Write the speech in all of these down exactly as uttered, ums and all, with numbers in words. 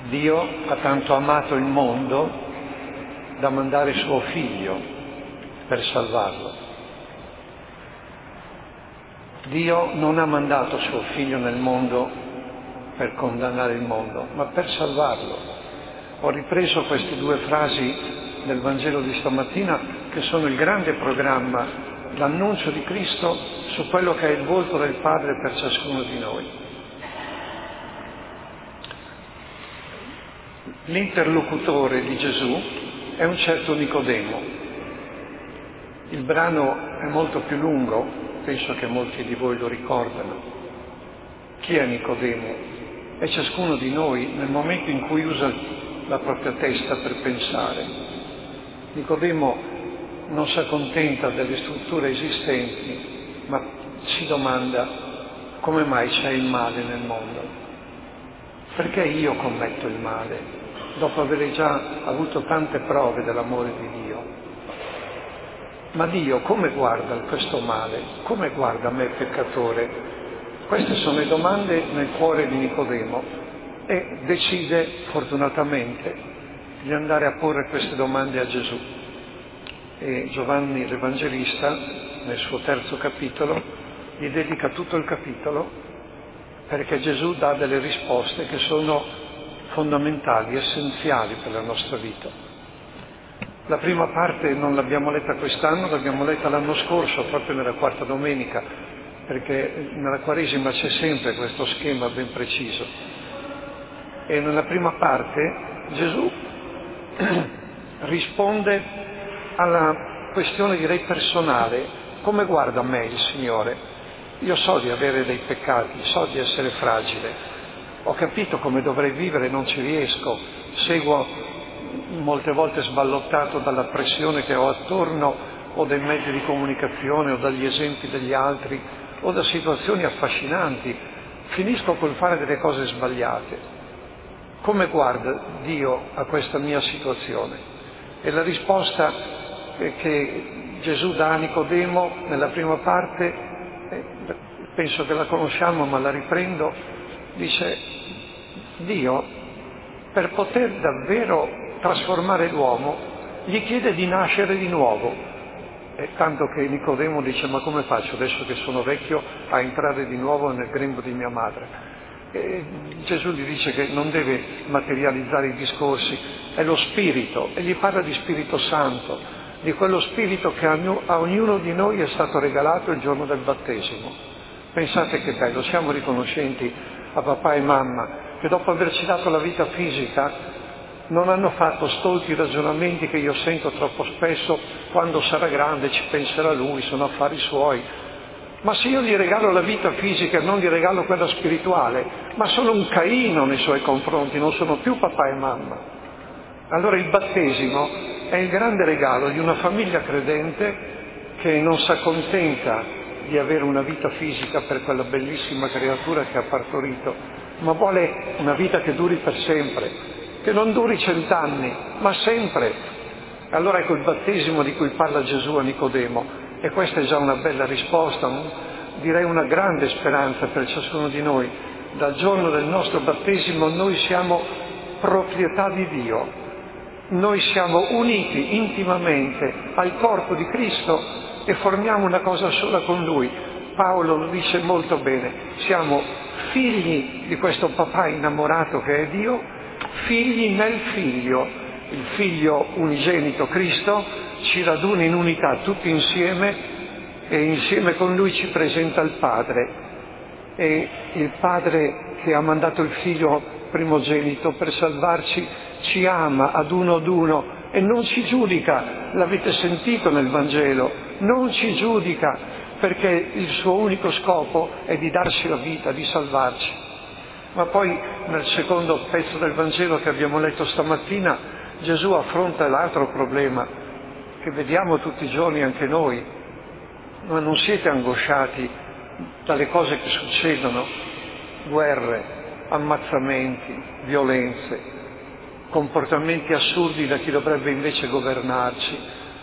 Dio ha tanto amato il mondo da mandare suo figlio per salvarlo. Dio non ha mandato suo figlio nel mondo per condannare il mondo, ma per salvarlo. Ho ripreso queste due frasi del Vangelo di stamattina, che sono il grande programma, l'annuncio di Cristo su quello che è il volto del Padre per ciascuno di noi. L'interlocutore di Gesù è un certo Nicodemo. Il brano è molto più lungo, penso che molti di voi lo ricordano. Chi è Nicodemo? È ciascuno di noi nel momento in cui usa la propria testa per pensare. Nicodemo non si accontenta delle strutture esistenti, ma si domanda: come mai c'è il male nel mondo? Perché io commetto il male, dopo aver già avuto tante prove dell'amore di Dio? Ma Dio come guarda questo male? Come guarda me peccatore? Queste sono le domande nel cuore di Nicodemo e decide, fortunatamente, di andare a porre queste domande a Gesù. E Giovanni l'Evangelista, nel suo terzo capitolo, gli dedica tutto il capitolo, perché Gesù dà delle risposte che sono fondamentali, essenziali per la nostra vita. La prima parte non l'abbiamo letta quest'anno, l'abbiamo letta l'anno scorso, proprio nella quarta domenica, perché nella Quaresima c'è sempre questo schema ben preciso. E nella prima parte Gesù risponde alla questione, direi, personale: come guarda me il Signore? Io so di avere dei peccati, so di essere fragile, ho capito come dovrei vivere, non ci riesco, seguo molte volte sballottato dalla pressione che ho attorno, o dai mezzi di comunicazione, o dagli esempi degli altri, o da situazioni affascinanti, finisco col fare delle cose sbagliate. Come guarda Dio a questa mia situazione? E la risposta che Gesù dà a Nicodemo nella prima parte, penso che la conosciamo ma la riprendo, dice: Dio, per poter davvero trasformare l'uomo, gli chiede di nascere di nuovo. E tanto che Nicodemo dice: ma come faccio adesso che sono vecchio a entrare di nuovo nel grembo di mia madre? E Gesù gli dice che non deve materializzare i discorsi, è lo Spirito, e gli parla di Spirito Santo, di quello Spirito che a ognuno di noi è stato regalato il giorno del battesimo. Pensate che bello, siamo riconoscenti a papà e mamma che dopo averci dato la vita fisica non hanno fatto stolti ragionamenti che io sento troppo spesso: quando sarà grande ci penserà lui, sono affari suoi. Ma se io gli regalo la vita fisica e non gli regalo quella spirituale, ma sono un Caino nei suoi confronti, non sono più papà e mamma. Allora il battesimo è il grande regalo di una famiglia credente che non si accontenta di avere una vita fisica per quella bellissima creatura che ha partorito, ma vuole una vita che duri per sempre, che non duri cent'anni, ma sempre. Allora ecco il battesimo di cui parla Gesù a Nicodemo, e questa è già una bella risposta, direi una grande speranza per ciascuno di noi. Dal giorno del nostro battesimo noi siamo proprietà di Dio, noi siamo uniti intimamente al corpo di Cristo e formiamo una cosa sola con Lui. Paolo lo dice molto bene: siamo figli di questo papà innamorato che è Dio, figli nel Figlio. Il Figlio unigenito Cristo ci raduna in unità tutti insieme e insieme con Lui ci presenta il Padre. E il Padre che ha mandato il Figlio primogenito per salvarci ci ama ad uno ad uno e non ci giudica. L'avete sentito nel Vangelo, non ci giudica, perché il suo unico scopo è di darci la vita, di salvarci. Ma poi nel secondo pezzo del Vangelo che abbiamo letto stamattina Gesù affronta l'altro problema che vediamo tutti i giorni anche noi. Ma non siete angosciati dalle cose che succedono? Guerre, ammazzamenti, violenze, comportamenti assurdi da chi dovrebbe invece governarci,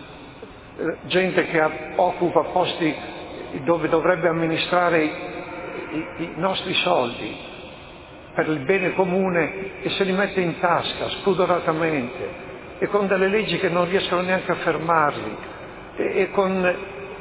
gente che occupa posti dove dovrebbe amministrare i, i, i nostri soldi. per il bene comune e se li mette in tasca spudoratamente e con delle leggi che non riescono neanche a fermarli e, e con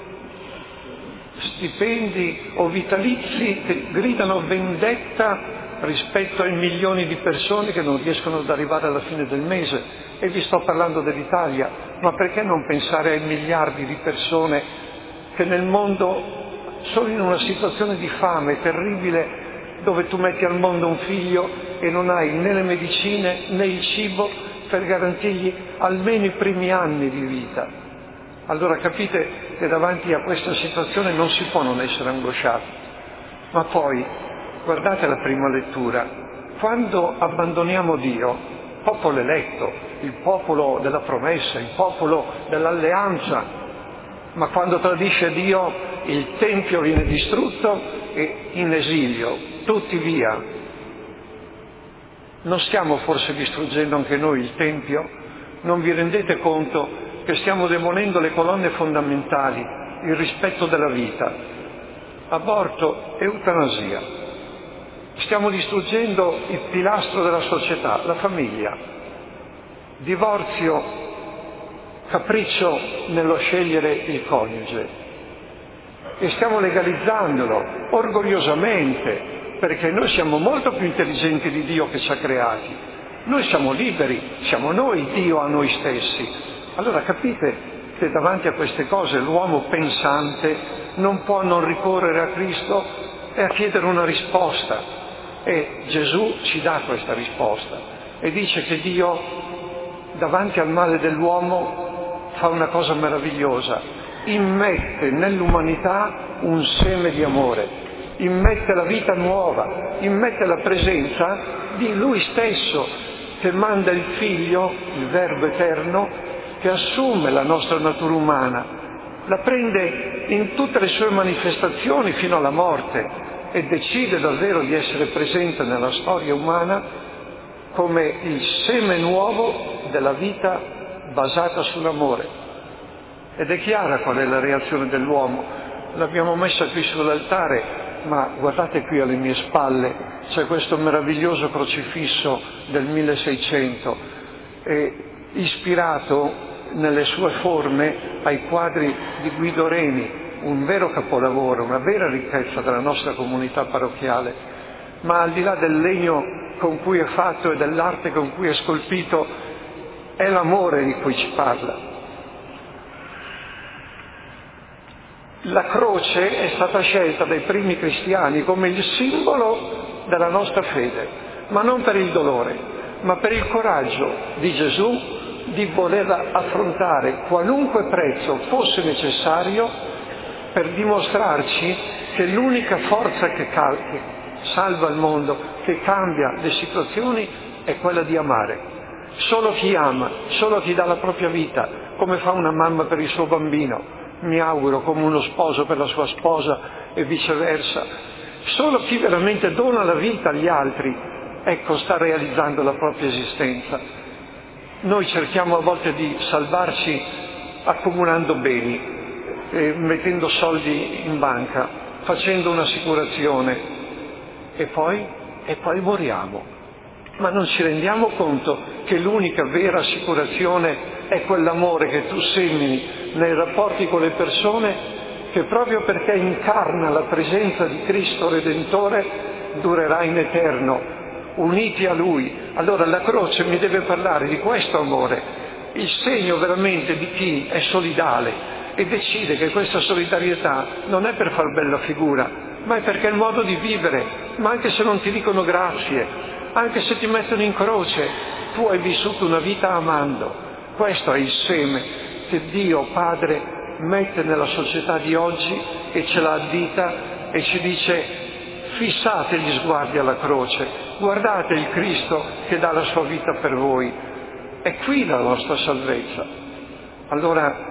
stipendi o vitalizi che gridano vendetta rispetto ai milioni di persone che non riescono ad arrivare alla fine del mese. E vi sto parlando dell'Italia, ma perché non pensare ai miliardi di persone che nel mondo sono in una situazione di fame terribile, dove tu metti al mondo un figlio e non hai né le medicine né il cibo per garantirgli almeno i primi anni di vita. Allora capite che davanti a questa situazione non si può non essere angosciati. Ma poi, guardate la prima lettura, quando abbandoniamo Dio, popolo eletto, il popolo della promessa, il popolo dell'alleanza, ma quando tradisce Dio il Tempio viene distrutto e in esilio, tutti via. Non stiamo forse distruggendo anche noi il Tempio? Non vi rendete conto che stiamo demolendo le colonne fondamentali, il rispetto della vita, aborto, eutanasia. Stiamo distruggendo il pilastro della società, la famiglia, divorzio, capriccio nello scegliere il coniuge. E stiamo legalizzandolo orgogliosamente, perché noi siamo molto più intelligenti di Dio che ci ha creati. Noi siamo liberi, siamo noi Dio a noi stessi. Allora capite che davanti a queste cose l'uomo pensante non può non ricorrere a Cristo e a chiedere una risposta. E Gesù ci dà questa risposta e dice che Dio davanti al male dell'uomo fa una cosa meravigliosa: immette nell'umanità un seme di amore, immette la vita nuova, immette la presenza di Lui stesso, che manda il Figlio, il Verbo eterno, che assume la nostra natura umana, la prende in tutte le sue manifestazioni fino alla morte e decide davvero di essere presente nella storia umana come il seme nuovo della vita basata sull'amore. Ed è chiara qual è la reazione dell'uomo. L'abbiamo messa qui sull'altare, ma guardate qui alle mie spalle, c'è questo meraviglioso crocifisso del milleseicento, eh, ispirato nelle sue forme ai quadri di Guido Reni, un vero capolavoro, una vera ricchezza della nostra comunità parrocchiale. Ma al di là del legno con cui è fatto e dell'arte con cui è scolpito, è l'amore di cui ci parla. La croce è stata scelta dai primi cristiani come il simbolo della nostra fede, ma non per il dolore, ma per il coraggio di Gesù di voler affrontare qualunque prezzo fosse necessario per dimostrarci che l'unica forza che, cal- che salva il mondo, che cambia le situazioni, è quella di amare. Solo chi ama, solo chi dà la propria vita, come fa una mamma per il suo bambino, mi auguro, come uno sposo per la sua sposa e viceversa. Solo chi veramente dona la vita agli altri, ecco, sta realizzando la propria esistenza. Noi cerchiamo a volte di salvarci accumulando beni, eh, mettendo soldi in banca, facendo un'assicurazione e poi, e poi moriamo. Ma non ci rendiamo conto che l'unica vera assicurazione è quell'amore che tu semini nei rapporti con le persone, che proprio perché incarna la presenza di Cristo Redentore durerà in eterno, uniti a Lui. Allora la croce mi deve parlare di questo amore, il segno veramente di chi è solidale e decide che questa solidarietà non è per far bella figura, ma è perché è il modo di vivere. Ma anche se non ti dicono grazie, anche se ti mettono in croce, tu hai vissuto una vita amando. Questo è il seme che Dio Padre mette nella società di oggi e ce la addita e ci dice: fissate gli sguardi alla croce, guardate il Cristo che dà la sua vita per voi. È qui la nostra salvezza. Allora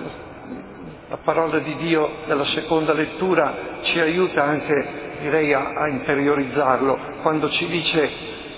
la parola di Dio nella seconda lettura ci aiuta anche, direi, a, a interiorizzarlo, quando ci dice: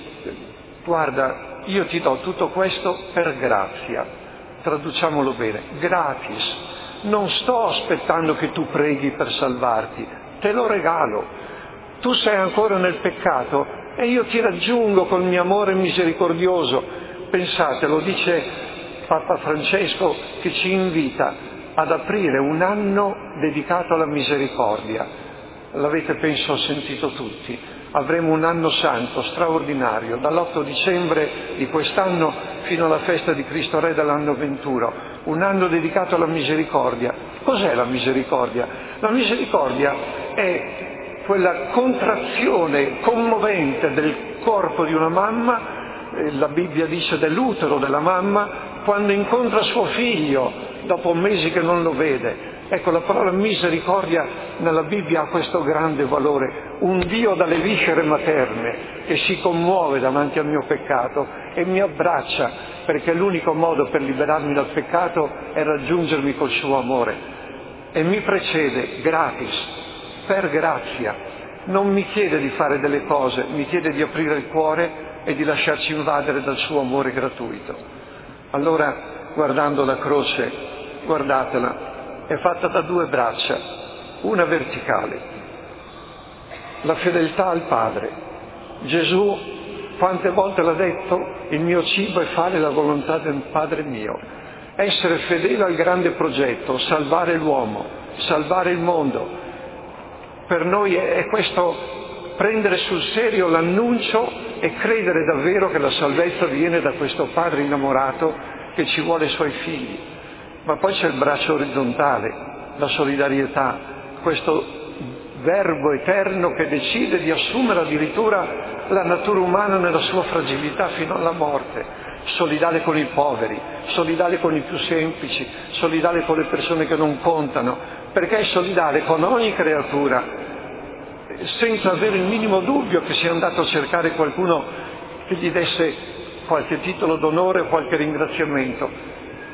guarda, io ti do tutto questo per grazia. Traduciamolo bene, gratis. Non sto aspettando che tu preghi per salvarti, te lo regalo. Tu sei ancora nel peccato, e io ti raggiungo col mio amore misericordioso. Pensate, lo dice Papa Francesco, che ci invita ad aprire un anno dedicato alla misericordia. L'avete, penso, sentito tutti. Avremo un anno santo straordinario, dall'otto dicembre di quest'anno fino alla festa di Cristo Re dell'anno venturo, un anno dedicato alla misericordia. Cos'è la misericordia? La misericordia è quella contrazione commovente del corpo di una mamma, eh, la Bibbia dice dell'utero della mamma, quando incontra suo figlio dopo mesi che non lo vede. Ecco, la parola misericordia nella Bibbia ha questo grande valore, un Dio dalle viscere materne che si commuove davanti al mio peccato e mi abbraccia, perché l'unico modo per liberarmi dal peccato è raggiungermi col suo amore, e mi precede gratis, per grazia. Non mi chiede di fare delle cose, mi chiede di aprire il cuore e di lasciarci invadere dal suo amore gratuito. Allora, guardando la croce, guardatela, è fatta da due braccia, una verticale, la fedeltà al Padre. Gesù quante volte l'ha detto? Il mio cibo è fare la volontà del Padre mio. Essere fedele al grande progetto, salvare l'uomo, salvare il mondo. Per noi è questo, prendere sul serio l'annuncio e credere davvero che la salvezza viene da questo Padre innamorato che ci vuole i suoi figli. Ma poi c'è il braccio orizzontale, la solidarietà, questo verbo eterno che decide di assumere addirittura la natura umana nella sua fragilità fino alla morte, solidale con i poveri, solidale con i più semplici, solidale con le persone che non contano, perché è solidale con ogni creatura, senza avere il minimo dubbio che sia andato a cercare qualcuno che gli desse qualche titolo d'onore o qualche ringraziamento.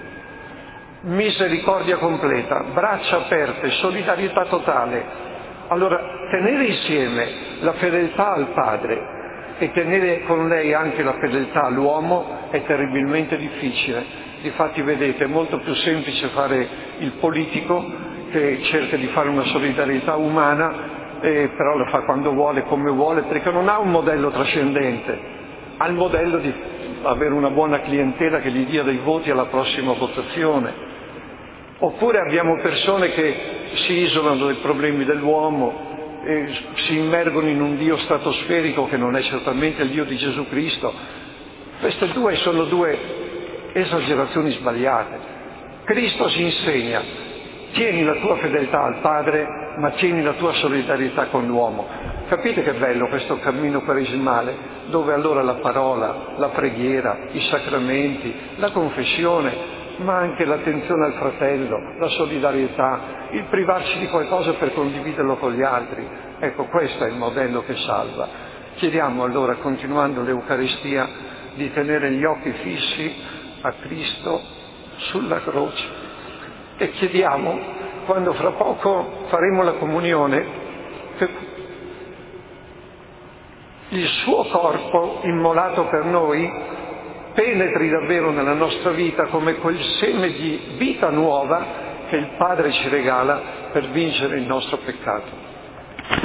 Misericordia completa, braccia aperte, solidarietà totale. Allora, tenere insieme la fedeltà al Padre e tenere con lei anche la fedeltà all'uomo è terribilmente difficile. Difatti, vedete, è molto più semplice fare il politico che cerca di fare una solidarietà umana, eh, però lo fa quando vuole, come vuole, perché non ha un modello trascendente, ha il modello di avere una buona clientela che gli dia dei voti alla prossima votazione. Oppure abbiamo persone che si isolano dai problemi dell'uomo, eh, si immergono in un Dio stratosferico che non è certamente il Dio di Gesù Cristo. Queste due sono due esagerazioni sbagliate. Cristo ci insegna: tieni la tua fedeltà al Padre, ma tieni la tua solidarietà con l'uomo. Capite che bello questo cammino quaresimale, dove allora la parola, la preghiera, i sacramenti, la confessione, ma anche l'attenzione al fratello, la solidarietà, il privarci di qualcosa per condividerlo con gli altri. Ecco, questo è il modello che salva. Chiediamo allora, continuando l'Eucaristia, di tenere gli occhi fissi a Cristo sulla croce e chiediamo, quando fra poco faremo la comunione, che il suo corpo immolato per noi penetri davvero nella nostra vita come quel seme di vita nuova che il Padre ci regala per vincere il nostro peccato.